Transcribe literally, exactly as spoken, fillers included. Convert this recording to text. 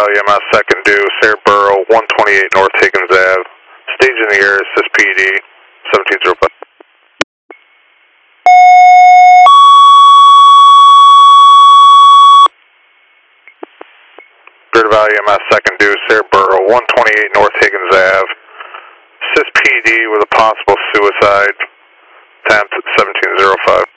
Valley M S second due, Sarahboro, one twenty-eight North Higgins Ave. Stage in the air, assist P D, seventeen oh five. Greater Valley M S second due, Sarahboro, one twenty-eight North Higgins Ave. Assist P D with a possible suicide attempt at seventeen oh five.